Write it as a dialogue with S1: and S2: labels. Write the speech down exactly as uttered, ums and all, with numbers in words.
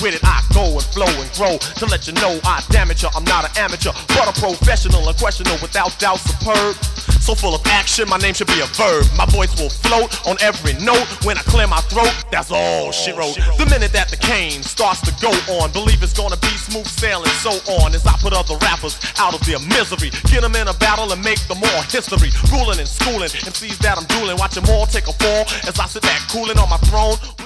S1: with it, I go and flow and grow. To let you know I damage ya, I'm not an amateur, but a professional, unquestionable, without doubt superb. So full of action, my name should be a verb. My voice will float on every note. When I clear my throat, that's all she wrote. The minute that the cane starts to go on, believe it's gonna be smooth sailing, so on. As I put other rappers out of their misery, get them in a battle and make them all history. Ruling and schooling, M Cs that I'm dueling, watch them all take a fall as I sit back cooling on my throne.